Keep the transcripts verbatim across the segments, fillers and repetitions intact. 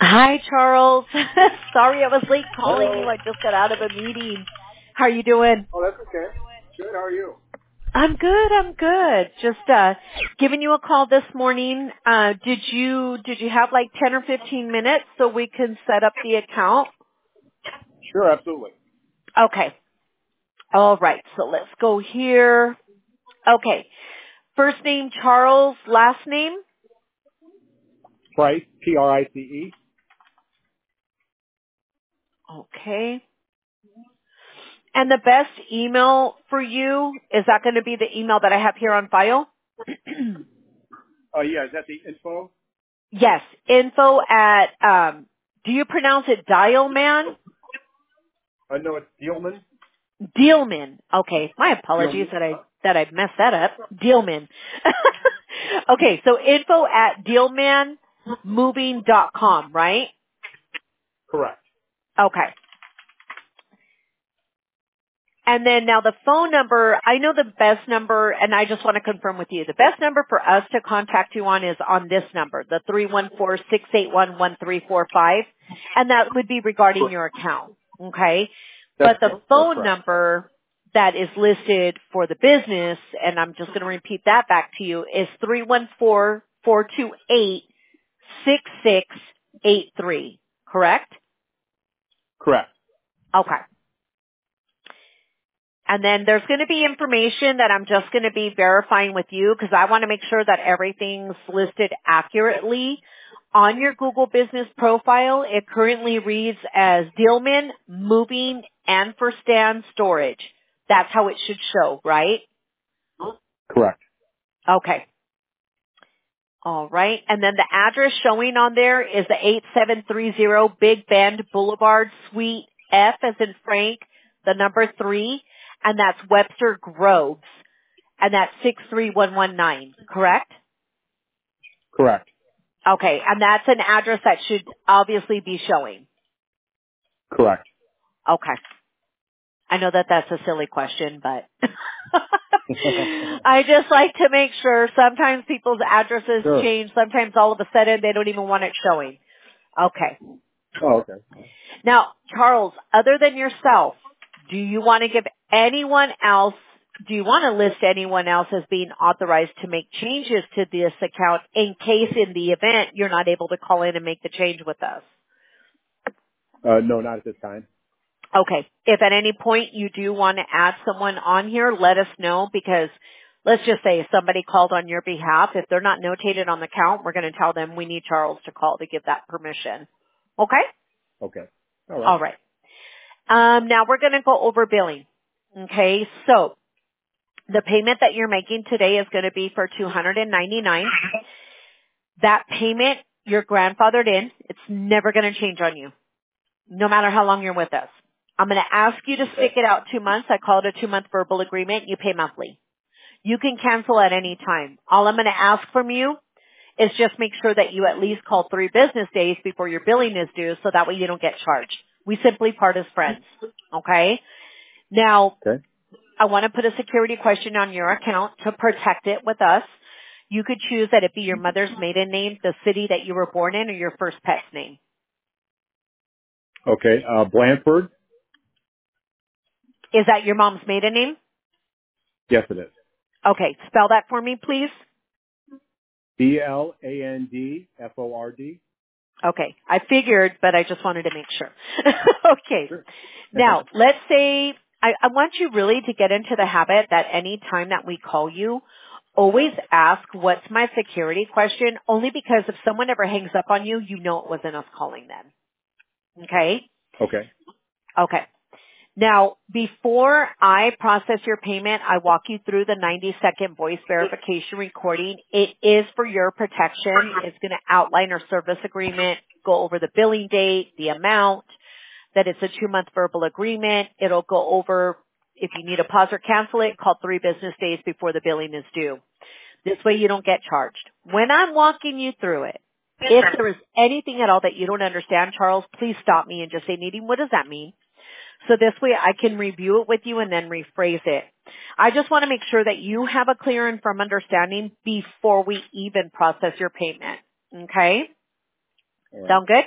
Hi, Charles. Sorry I was late calling Hello. you. I just got out of a meeting. How are you doing? Oh, that's okay. Good. How are you? I'm good. I'm good. Just uh giving you a call this morning. Uh did you did you have like ten or fifteen minutes so we can set up the account? Sure, absolutely. Okay. All right. So let's go here. Okay. First name Charles, last name? Price, P R I C E. Okay. And the best email for you, is that going to be the email that I have here on file? Oh, yeah. Is that the info? Yes, info at, um, do you pronounce it Dialman? Uh, no, it's Dealman. Dealman. Okay, my apologies Dealman. that I, Uh-huh. that I messed that up. Dealman. Okay, so info at dealman moving dot com, right? Correct. Okay. And then now the phone number, I know the best number, and I just want to confirm with you, the best number for us to contact you on is on this number, the three one four, six eight one, one three four five, and that would be regarding Correct. your account, okay? That's But the correct. That's phone correct. number that is listed for the business, and I'm just going to repeat that back to you, is three one four, four two eight, six six eight three, correct? Correct. Okay. And then there's going to be information that I'm just going to be verifying with you because I want to make sure that everything's listed accurately. On your Google business profile, it currently reads as Dealman Moving and for Stand Storage. That's how it should show, right? Correct. Okay. All right. And then the address showing on there is the eight seven three zero Big Bend Boulevard, Suite F as in Frank, the number three, and that's Webster Groves. And that's six three one one nine, correct? Correct. Okay, and that's an address that should obviously be showing. Correct. Okay. I know that that's a silly question, but I just like to make sure sometimes people's addresses Sure. change. Sometimes all of a sudden they don't even want it showing. Okay. Oh, okay. Now, Charles, other than yourself, do you want to give anyone else, do you want to list anyone else as being authorized to make changes to this account in case in the event you're not able to call in and make the change with us? Uh, no, not at this time. Okay. If at any point you do want to add someone on here, let us know because let's just say if somebody called on your behalf, if they're not notated on the count, we're going to tell them we need Charles to call to give that permission. Okay? Okay. All right. All right. Um, now we're going to go over billing. Okay, so the payment that you're making today is going to be for two hundred ninety-nine dollars. That payment you're grandfathered in. It's never going to change on you, no matter how long you're with us. I'm going to ask you to stick Okay. it out two months. I call it a two-month verbal agreement. You pay monthly. You can cancel at any time. All I'm going to ask from you is just make sure that you at least call three business days before your billing is due so that way you don't get charged. We simply part as friends. Okay? Now, Okay. I want to put a security question on your account to protect it with us. You could choose that it be your mother's maiden name, the city that you were born in, or your first pet's name. Okay. Uh, Blandford. Is that your mom's maiden name? Yes, it is. Okay, spell that for me, please. B L A N D F O R D. Okay, I figured, but I just wanted to make sure. Okay, Sure. now let's say I, I want you really to get into the habit that any time that we call you, always ask what's my security question, only because if someone ever hangs up on you, you know it wasn't us calling them. Okay? Okay. Okay. Now, before I process your payment, I walk you through the ninety second voice verification recording. It is for your protection. It's going to outline our service agreement, go over the billing date, the amount, that it's a two month verbal agreement. It'll go over if you need to pause or cancel it, call three business days before the billing is due. This way you don't get charged. When I'm walking you through it, if there is anything at all that you don't understand, Charles, please stop me and just say, Nadine, what does that mean? So this way I can review it with you and then rephrase it. I just want to make sure that you have a clear and firm understanding before we even process your payment. Okay? All right. Sound good?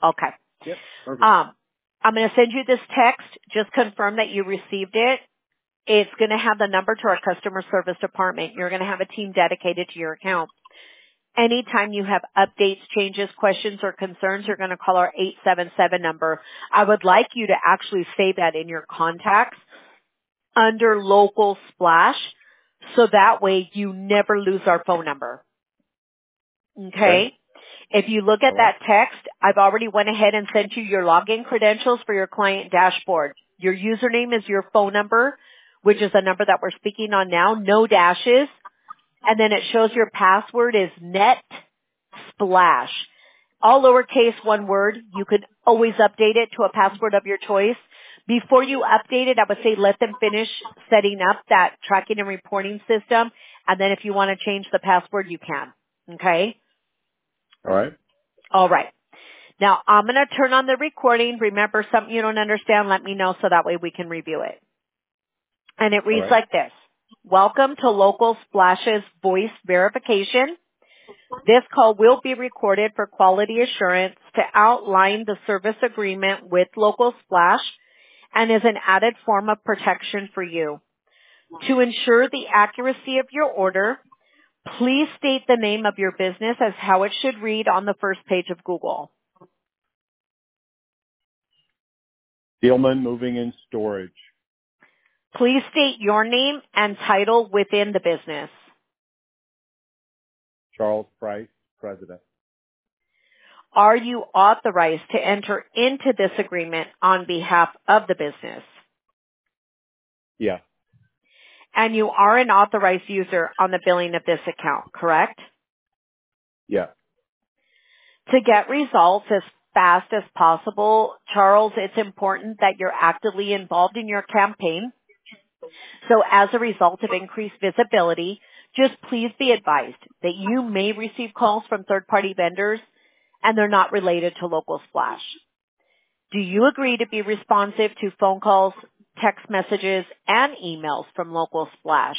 Okay. Yep. Perfect. Um, I'm going to send you this text. Just confirm that you received it. It's going to have the number to our customer service department. You're going to have a team dedicated to your account. Anytime you have updates, changes, questions, or concerns, you're going to call our eight seven seven number. I would like you to actually save that in your contacts under Local Splash, so that way you never lose our phone number. Okay? Okay. If you look at All right. that text, I've already went ahead and sent you your login credentials for your client dashboard. Your username is your phone number, which is the number that we're speaking on now, no dashes. And then it shows your password is Net Splash. All lowercase, one word. You could always update it to a password of your choice. Before you update it, I would say let them finish setting up that tracking and reporting system. And then if you want to change the password, you can. Okay? All right. All right. Now, I'm going to turn on the recording. Remember, something you don't understand, let me know so that way we can review it. And it All reads right. like this. Welcome to Local Splash's voice verification. This call will be recorded for quality assurance to outline the service agreement with Local Splash and is an added form of protection for you. To ensure the accuracy of your order, please state the name of your business as how it should read on the first page of Google. Steelman Moving and Storage. Please state your name and title within the business. Charles Price, President. Are you authorized to enter into this agreement on behalf of the business? Yeah. And you are an authorized user on the billing of this account, correct? Yeah. To get results as fast as possible, Charles, it's important that you're actively involved in your campaign. So as a result of increased visibility, just please be advised that you may receive calls from third-party vendors and they're not related to Local Splash. Do you agree to be responsive to phone calls, text messages, and emails from Local Splash?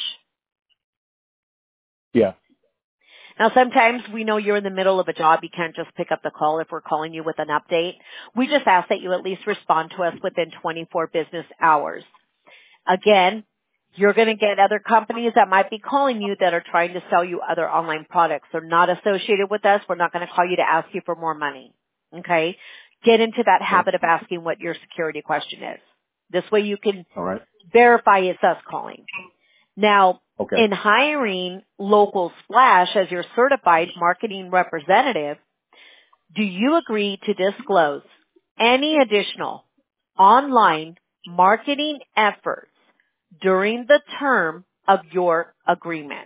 Yeah. Now, sometimes we know you're in the middle of a job. You can't just pick up the call if we're calling you with an update. We just ask that you at least respond to us within twenty-four business hours. Again, you're going to get other companies that might be calling you that are trying to sell you other online products. They're not associated with us. We're not going to call you to ask you for more money. Okay? Get into that habit of asking what your security question is. This way you can All right. verify it's us calling. Now, Okay. in hiring Local Splash as your certified marketing representative, do you agree to disclose any additional online marketing efforts during the term of your agreement?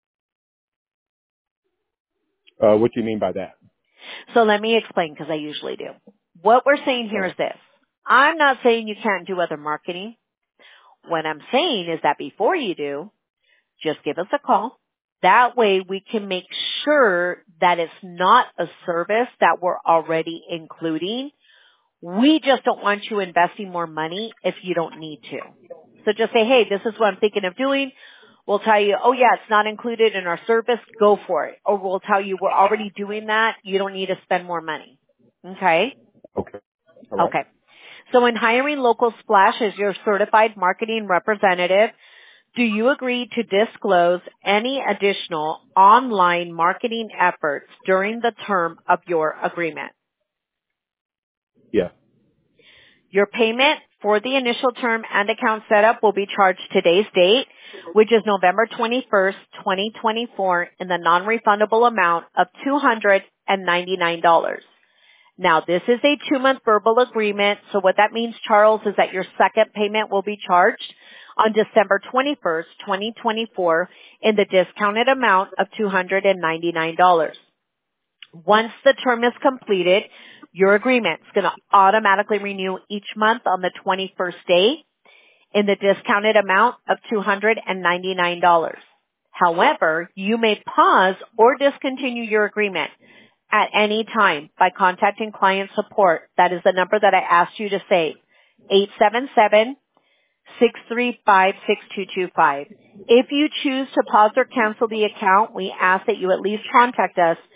Uh, what do you mean by that? So let me explain because I usually do. What we're saying here is this. I'm not saying you can't do other marketing. What I'm saying is that before you do, just give us a call. That way we can make sure that it's not a service that we're already including. We just don't want you investing more money if you don't need to. So just say, hey, this is what I'm thinking of doing. We'll tell you, oh yeah, it's not included in our service. Go for it. Or we'll tell you we're already doing that. You don't need to spend more money. Okay? Okay. All right. Okay. So in hiring Local Splash as your certified marketing representative, do you agree to disclose any additional online marketing efforts during the term of your agreement? Yeah. Your payment for the initial term and account setup will be charged today's date, which is November twenty-first, twenty twenty-four, in the non-refundable amount of two hundred ninety-nine dollars. Now, this is a two-month verbal agreement, so what that means, Charles, is that your second payment will be charged on December twenty-first, twenty twenty-four, in the discounted amount of two hundred ninety-nine dollars. Once the term is completed, your agreement is going to automatically renew each month on the twenty-first day in the discounted amount of two hundred ninety-nine dollars. However, you may pause or discontinue your agreement at any time by contacting client support. That is the number that I asked you to save, eight seven seven, six three five, six two two five. If you choose to pause or cancel the account, we ask that you at least contact us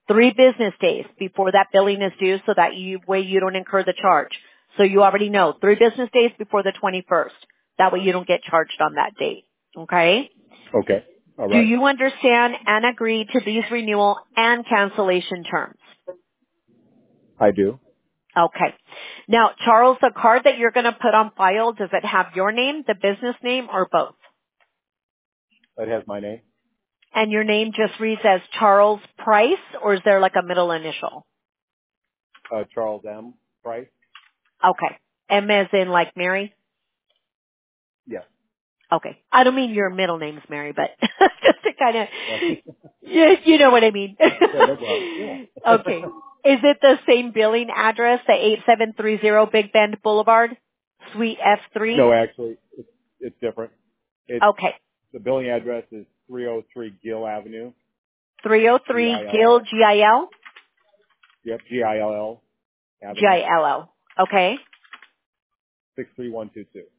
three business days before that billing is due so that you, way you don't incur the charge. So you already know three business days before the twenty-first. That way you don't get charged on that date. Okay? Okay. All Do right. you understand and agree to these renewal and cancellation terms? I do. Okay. Now, Charles, the card that you're going to put on file, does it have your name, the business name, or both? It has my name. And your name just reads as Charles Price, or is there like a middle initial? Uh, Charles M. Price. Okay. M as in like Mary? Yes. Okay. I don't mean your middle name's Mary, but just to kind of, you, you know what I mean. Yeah, no problem. Yeah. Okay. Is it the same billing address, the eight seven three zero Big Bend Boulevard, Suite F three? No, actually, it's, it's different. It's, Okay. the billing address is three oh three Gill Avenue. three oh three G I L L. Gill, G I L? Yep, G I L L G Avenue, I L L. Okay. six three one two two.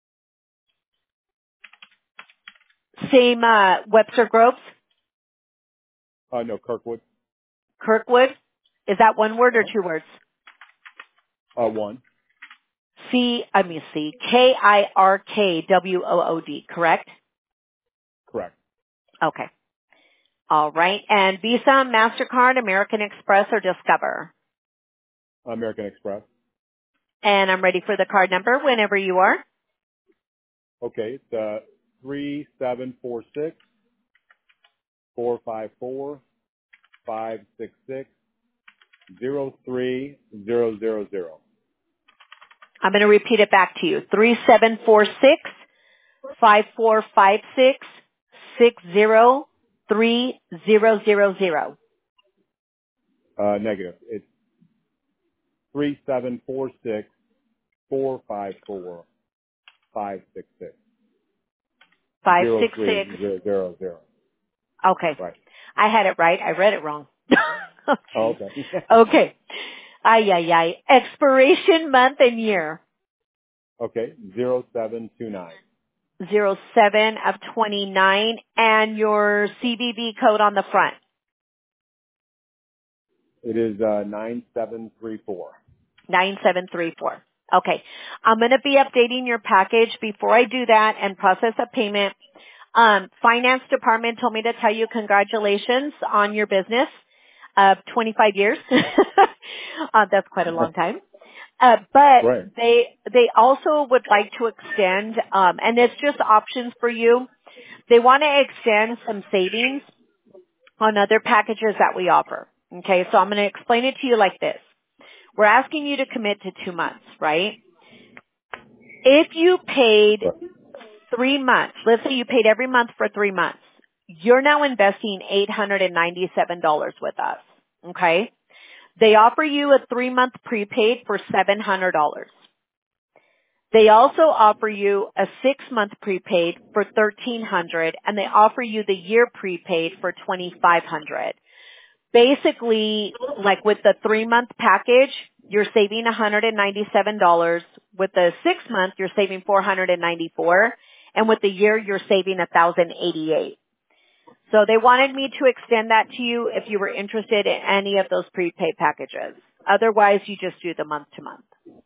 Same, uh, Webster Groves, Uh, no, Kirkwood. Kirkwood? Is that one word or Uh-huh. two words? Uh, one. C, I mean C, K I R K W O O D, correct? Correct. Okay. All right. And Visa, MasterCard, American Express, or Discover? American Express. And I'm ready for the card number whenever you are. Okay, it's, uh, three seven four six four five four five six six zero three zero zero zero. I'm going to repeat it back to you. three seven four six five four five six six zero three zero zero zero. Uh, negative. It's three seven four six four five four five six six five zero six three six. zero zero zero. Okay. Right. I had it right. I read it wrong. Oh, Oh, geez. okay. Okay. Ay, ay, ay. Expiration month and year. Okay. Zero seven two nine. Zero seven of twenty-nine, and your C V V code on the front. It is uh, nine seven three four. nine seven three four. Okay. I'm going to be updating your package. Before I do that and process a payment, um, finance department told me to tell you congratulations on your business of twenty-five years. uh, that's quite a long time. Uh, but Right. they they also would like to extend, um, and it's just options for you. They want to extend some savings on other packages that we offer. Okay, so I'm going to explain it to you like this. We're asking you to commit to two months, right? If you paid Right. three months, let's say you paid every month for three months, you're now investing eight hundred ninety-seven dollars with us. Okay? They offer you a three-month prepaid for seven hundred dollars. They also offer you a six-month prepaid for thirteen hundred dollars, and they offer you the year prepaid for twenty-five hundred dollars. Basically, like with the three-month package, you're saving one hundred ninety-seven dollars. With the six-month, you're saving four hundred ninety-four dollars. And with the year, you're saving one thousand eighty-eight dollars. So they wanted me to extend that to you if you were interested in any of those prepaid packages. Otherwise, you just do the month-to-month.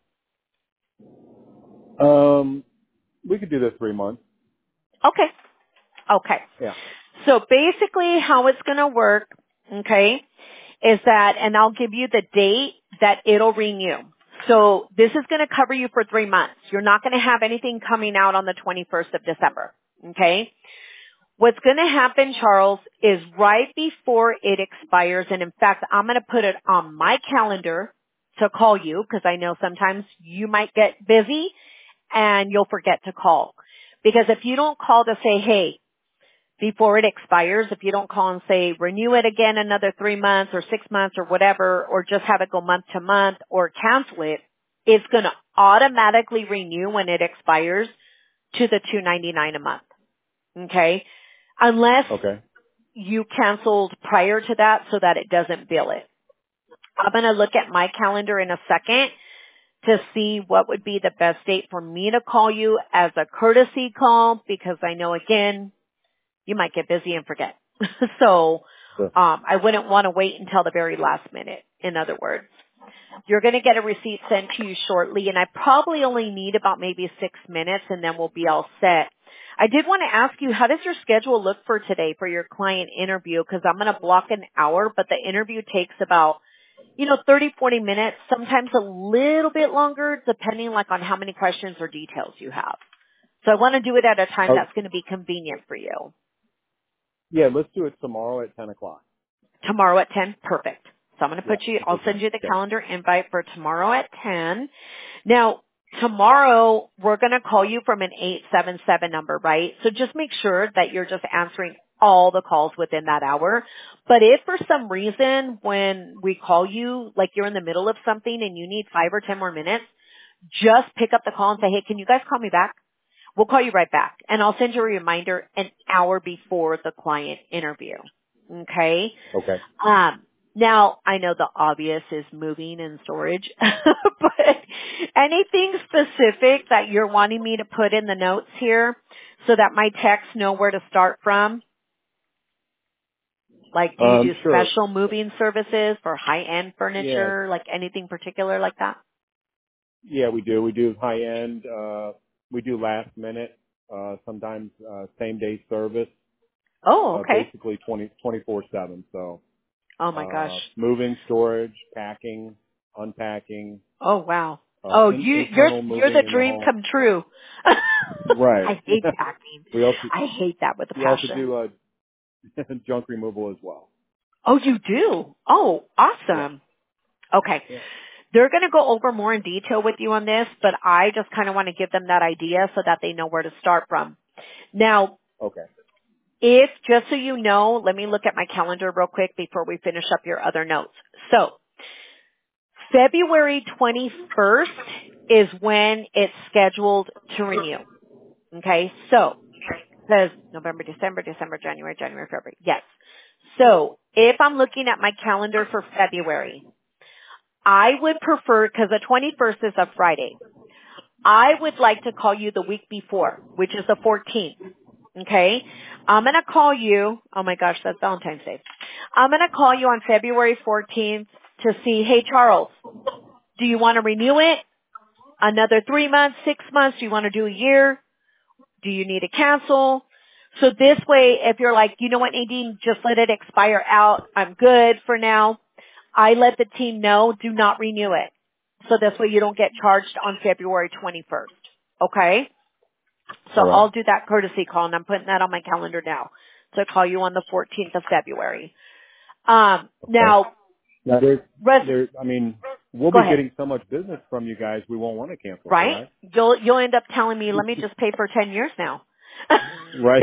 Um, we could do this three months. Okay. Okay. Yeah. So basically how it's going to work, okay, is that, and I'll give you the date that it'll renew. So this is going to cover you for three months. You're not going to have anything coming out on the twenty-first of December, okay? What's going to happen, Charles, is right before it expires, and in fact, I'm going to put it on my calendar to call you because I know sometimes you might get busy and you'll forget to call. Because if you don't call to say, hey, before it expires, if you don't call and say renew it again another three months or six months or whatever, or just have it go month to month or cancel it, it's going to automatically renew when it expires to the two ninety-nine a month. Okay? Unless Okay. you canceled prior to that so that it doesn't bill it. I'm going to look at my calendar in a second to see what would be the best date for me to call you as a courtesy call because I know again, you might get busy and forget. So Sure. Um, I wouldn't want to wait until the very last minute, in other words. You're going to get a receipt sent to you shortly, and I probably only need about maybe six minutes, and then we'll be all set. I did want to ask you, how does your schedule look for today for your client interview? Because I'm going to block an hour, but the interview takes about, you know, thirty, forty minutes, sometimes a little bit longer, depending like on how many questions or details you have. So I want to do it at a time Oh, that's going to be convenient for you. yeah, let's do it tomorrow at ten o'clock. Tomorrow at ten? Perfect. So I'm going to Yeah, put you, if I'll we send can. you the Okay. calendar invite for tomorrow at ten. Now, tomorrow we're going to call you from an eight seven seven number, right? So just make sure that you're just answering all the calls within that hour. But if for some reason when we call you, like you're in the middle of something and you need five or ten more minutes, just pick up the call and say, hey, can you guys call me back? We'll call you right back. And I'll send you a reminder an hour before the client interview. Okay? Okay. Um, now, I know the obvious is moving and storage, but anything specific that you're wanting me to put in the notes here so that my techs know where to start from? Like, do you Um, do sure. special moving services for high-end Yeah. furniture, like anything particular like that? Yeah, we do. We do high end. Uh, we do last minute. Uh, sometimes uh, same day service. Oh, Uh, okay. basically twenty twenty four seven. So Oh my gosh. uh, moving, storage, packing, unpacking, Oh wow. uh, Oh, in, you, you're, internal you're moving the in the dream home. come true. Right. I hate packing. we also I hate that with a we also passion. do uh, junk removal as well. Oh, you do? Oh, Yeah. awesome. Okay. Yeah. They're going to go over more in detail with you on this, but I just kind of want to give them that idea so that they know where to start from. Now, Okay. if, just so you know, let me look at my calendar real quick before we finish up your other notes. So, February twenty-first is when it's scheduled to renew. Okay, so, it says November, December, December, January, January, February. Yes. So, if I'm looking at my calendar for February, I would prefer, because the twenty-first is a Friday, I would like to call you the week before, which is the fourteenth. Okay? I'm going to call you, oh my gosh, that's Valentine's Day. I'm going to call you on February fourteenth to see, hey Charles, do you want to renew it? Another three months, six months? Do you want to do a year? Do you need to cancel? So this way, if you're like, you know what, Nadine, just let it expire out. I'm good for now. I let the team know, do not renew it. So this way you don't get charged on February twenty-first. Okay? So All right. I'll do that courtesy call, and I'm putting that on my calendar now to call you on the fourteenth of February. Um, Okay. now, Now there's res- there. I mean, we'll go be ahead. getting so much business from you guys, we won't want to cancel, Right? correct? You'll you'll end up telling me, let me just pay for ten years now. Right.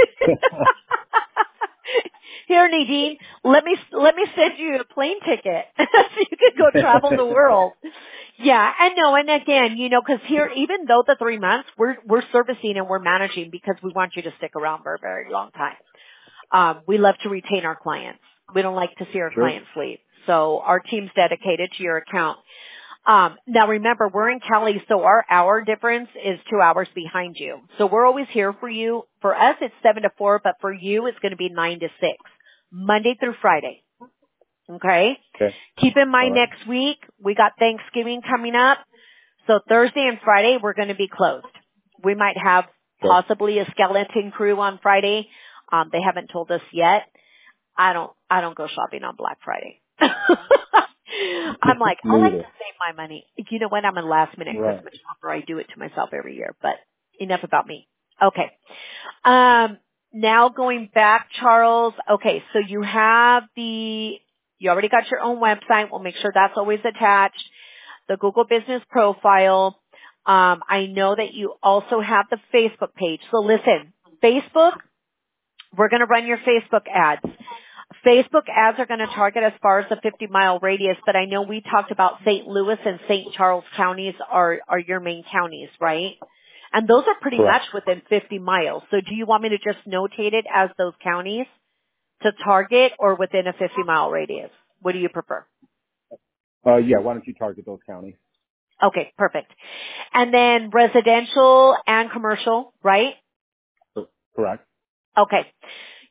Here, Nadine, let me let me send you a plane ticket so you can go travel the world. Yeah, and no, and again, you know, because here, even though the three months, we're we're servicing and we're managing because we want you to stick around for a very long time. Um, we love to retain our clients. We don't like to see our Sure. clients leave. So our team's dedicated to your account. Um, now remember, we're in Cali, so our hour difference is two hours behind you. So we're always here for you. For us, it's seven to four, but for you, it's going to be nine to six, Monday through Friday. Okay? Okay. Keep in All mind right. next week, we got Thanksgiving coming up. So Thursday and Friday, we're going to be closed. We might have Okay. possibly a skeleton crew on Friday. Um, they haven't told us yet. I don't, I don't go shopping on Black Friday. I'm like, I Me like to either. save my money. You know what? I'm a last minute Right. Christmas shopper. I do it to myself every year, but enough about me. Okay. Um, now going back, Charles. Okay. So you have the, you already got your own website. We'll make sure that's always attached. The Google Business Profile. Um, I know that you also have the Facebook page. So listen, Facebook, we're going to run your Facebook ads. Facebook ads are going to target as far as the fifty mile radius, but I know we talked about Saint Louis and Saint Charles counties are, are your main counties, right? And those are pretty much Correct. within fifty miles. So do you want me to just notate it as those counties to target or within a fifty mile radius? What do you prefer? Uh, yeah. Why don't you target those counties? Okay, perfect. And then residential and commercial, right? Correct. Okay.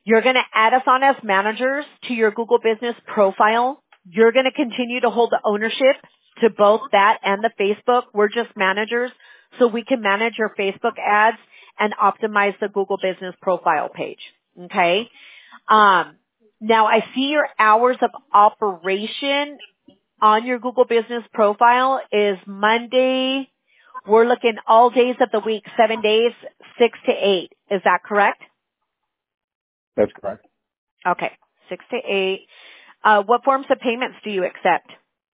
You're going to add us on as managers to your Google Business profile. You're going to continue to hold the ownership to both that and the Facebook. We're just managers, so we can manage your Facebook ads and optimize the Google Business profile page. Okay? Um, now, I see your hours of operation on your Google Business profile is Monday. We're looking all days of the week, seven days, six to eight. Is that correct? That's correct. Okay, six to eight. Uh, what forms of payments do you accept?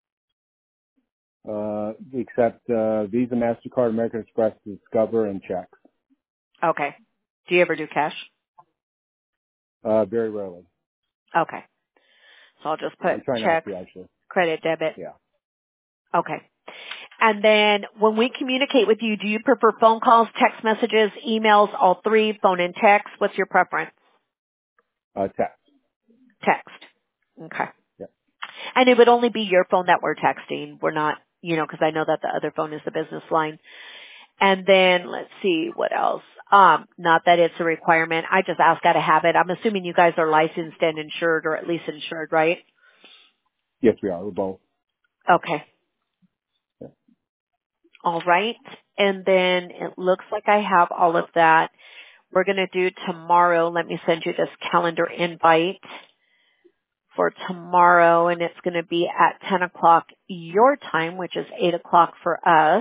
Uh, we accept uh, Visa, MasterCard, American Express, Discover, and checks. Okay. Do you ever do cash? Uh, very rarely. Okay. So I'll just put I'm trying not check, to, actually. credit, debit. Yeah. Okay. And then when we communicate with you, do you prefer phone calls, text messages, emails, all three, phone and text? What's your preference? Uh, text. Text. Okay. Yeah. And it would only be your phone that we're texting. We're not, you know, because I know that the other phone is the business line. And then let's see what else. Um, not that it's a requirement. I just ask out of habit. I'm assuming you guys are licensed and insured, or at least insured, right? Yes, we are. We're both. Okay. Yeah. All right. And then it looks like I have all of that. We're going to do tomorrow. Let me send you this calendar invite for tomorrow, and it's going to be at ten o'clock your time, which is eight o'clock for us.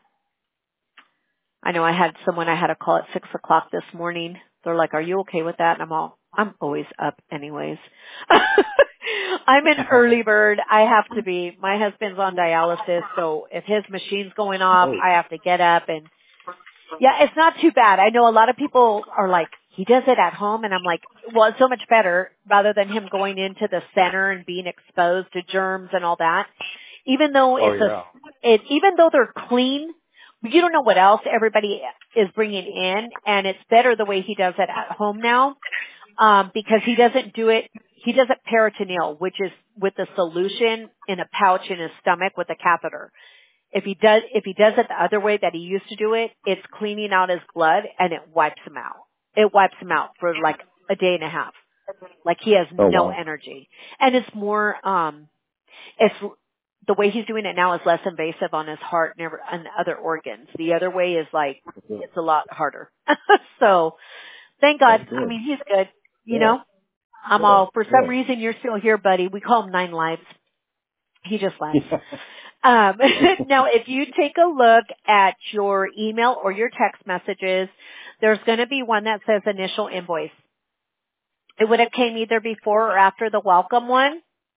I know I had someone I had to call at six o'clock this morning. They're like, are you okay with that? And I'm all, I'm always up anyways. I'm an early bird. I have to be. My husband's on dialysis, so if his machine's going off, Oh. I have to get up. And yeah, it's not too bad. I know a lot of people are like, he does it at home, and I'm like, well, it's so much better rather than him going into the center and being exposed to germs and all that. Even though Oh, it's yeah. a, it, even though they're clean, you don't know what else everybody is bringing in, and it's better the way he does it at home now, um, because he doesn't do it. He does it peritoneal, which is with the solution in a pouch in his stomach with a catheter. If he does, if he does it the other way that he used to do it, it's cleaning out his blood and it wipes him out. It wipes him out for like a day and a half. Like he has Oh, no wow. energy. And it's more, um, it's, the way he's doing it now is less invasive on his heart and, every, and other organs. The other way is like, it's a lot harder. So thank God. Oh, I good. mean, he's good. You Yeah. know, I'm Good. all, for some Good. reason you're still here, buddy. We call him Nine Lives. He just laughs. Um, now, if you take a look at your email or your text messages, there's going to be one that says initial invoice. It would have came either before or after the welcome one.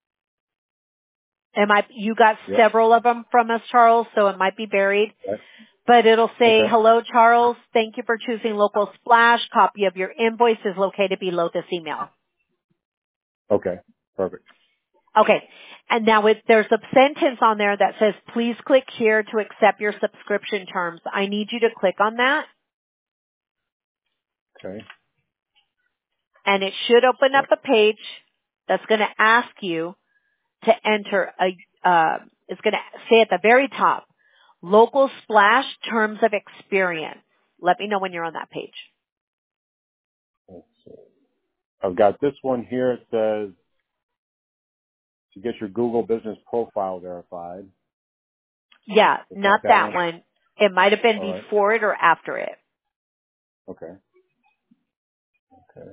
It might, you got Yep. several of them from us, Charles, so it might be buried. Okay. But it'll say, Okay. hello, Charles. Thank you for choosing Local Splash. Copy of your invoice is located below this email. Okay. Perfect. Okay. And now it, there's a sentence on there that says, please click here to accept your subscription terms. I need you to click on that, Okay. and it should open up Yep. a page that's going to ask you to enter a, uh, it's going to say at the very top, Local Splash Terms of Experience. Let me know when you're on that page. Let's see. I've got this one here. It says to get your Google business profile verified. Yeah, Is not that that one? one. It might have been All right. before it or after it. Okay. Okay.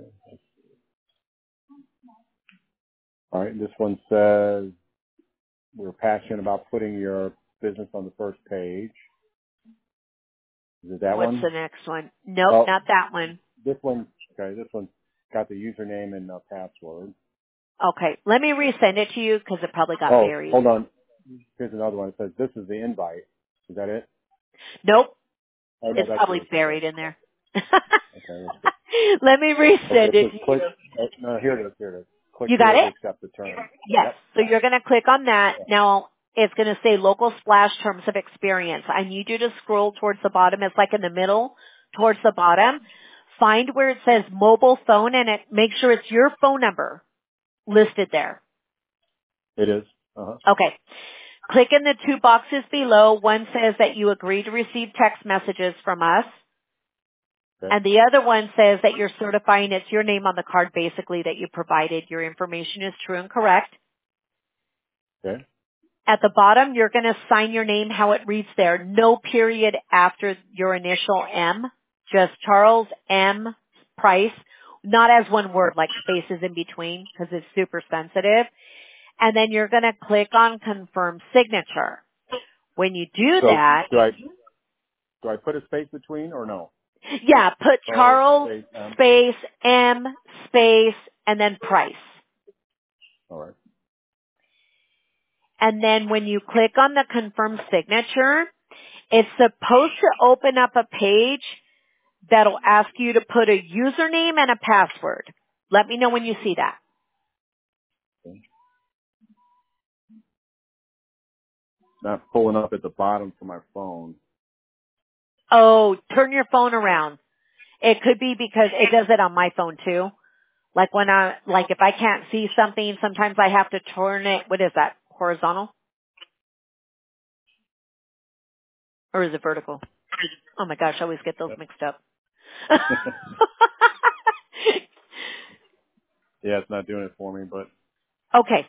All right. This one says we're passionate about putting your business on the first page. Is it that What's one? the next one? Nope, Oh, not that one. this one. Okay. This one's got the username and uh, password. Okay, let me resend it to you because it probably got Oh, buried. hold on. Here's another one. It says this is the invite. Is that it? Nope, Oh no, it's that's probably yours. Okay. buried in there. Okay. Let's go. Let me Okay. resend It it says to click. you. Oh, no, here it is. Here it is. Click You got here to it? accept the term. Yes. Yep. So Got you're it. going to click on that. Now it's going to say Local Splash Terms of Experience. I need you to scroll towards the bottom. It's like in the middle, towards the bottom. Find where it says mobile phone and it make sure it's your phone number listed there. It is. Uh huh. Okay. Click in the two boxes below. One says that you agree to receive text messages from us. Okay. And the other one says that you're certifying it's your name on the card basically that you provided. Your information is true and correct. Okay. At the bottom, you're going to sign your name how it reads there. No period after your initial M. Just Charles M. Price. Not as one word, like spaces in between, because it's super sensitive. And then you're going to click on Confirm Signature. When you do So that, do I do I put a space between or no? yeah, put Charles, space, M. space, M, space, and then Price. All right. And then when you click on the Confirm Signature, it's supposed to open up a page that'll ask you to put a username and a password. Let me know when you see that. Okay. Not pulling up at the bottom for my phone. Oh, turn your phone around. It could be because it does it on my phone too. Like when I, like if I can't see something, sometimes I have to turn it, what is that, horizontal? Or is it vertical? Oh my gosh, I always get those mixed up. Yeah, it's not doing it for me, but Okay.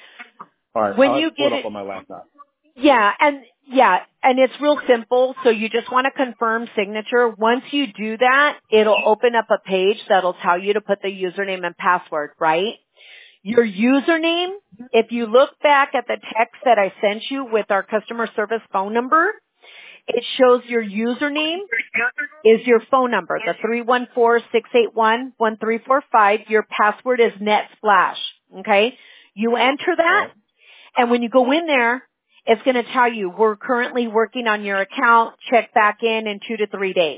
all right. When I'll you pull get it up it, on my laptop. yeah, and yeah, and it's real simple. So you just want to confirm signature. Once you do that, it'll open up a page that'll tell you to put the username and password, right? Your username, if you look back at the text that I sent you with our customer service phone number, it shows your username is your phone number, the three one four, six eight one, one three four five. Your password is NetSplash, okay? You enter that, Right. and when you go in there, it's going to tell you, we're currently working on your account. Check back in in two to three days,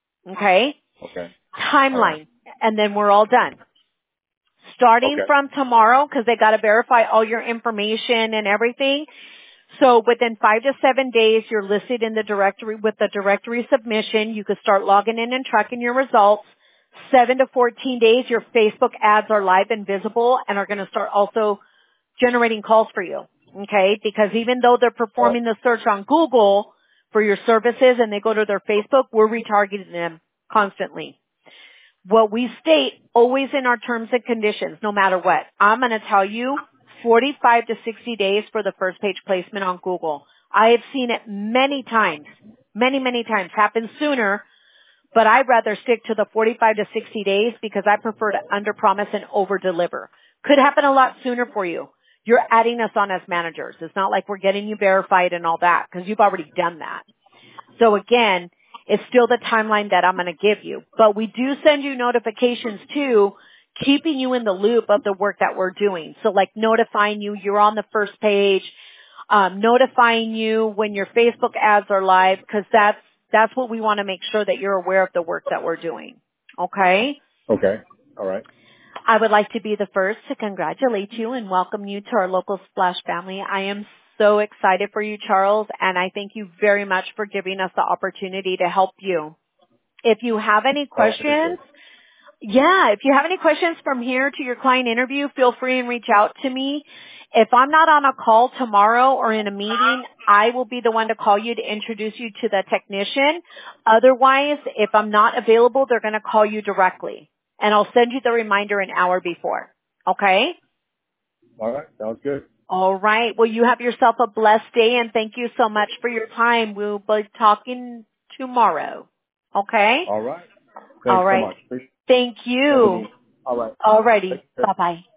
okay? Okay. Timeline, Right. and then we're all done. Starting Okay. from tomorrow, because they got to verify all your information and everything. So within five to seven days, you're listed in the directory with the directory submission. You could start logging in and tracking your results. Seven to fourteen days, your Facebook ads are live and visible and are going to start also generating calls for you. Okay? Because even though they're All right. performing the search on Google for your services and they go to their Facebook, we're retargeting them constantly. What we state always in our terms and conditions, no matter what, I'm going to tell you forty-five to sixty days for the first page placement on Google. I have seen it many times, many, many times happen sooner, but I'd rather stick to the forty-five to sixty days because I prefer to under-promise and over-deliver. Could happen a lot sooner for you. You're adding us on as managers. It's not like we're getting you verified and all that because you've already done that. So again, it's still the timeline that I'm going to give you. But we do send you notifications too, keeping you in the loop of the work that we're doing. So like notifying you you're on the first page, um, notifying you when your Facebook ads are live, because that's that's what we want to make sure that you're aware of the work that we're doing. Okay? Okay. All right. I would like to be the first to congratulate you and welcome you to our local Splash family. I am so excited for you, Charles, and I thank you very much for giving us the opportunity to help you. If you have any Oh, thank you. questions, yeah, if you have any questions from here to your client interview, feel free and reach out to me. If I'm not on a call tomorrow or in a meeting, I will be the one to call you to introduce you to the technician. Otherwise, if I'm not available, they're going to call you directly. And I'll send you the reminder an hour before. Okay? All right. Sounds good. All right. Well, you have yourself a blessed day, and thank you so much for your time. We'll be talking tomorrow. Okay? All right. All Thanks so right. much. Appreciate Thank it. you. All right. All righty. Take care. Bye-bye.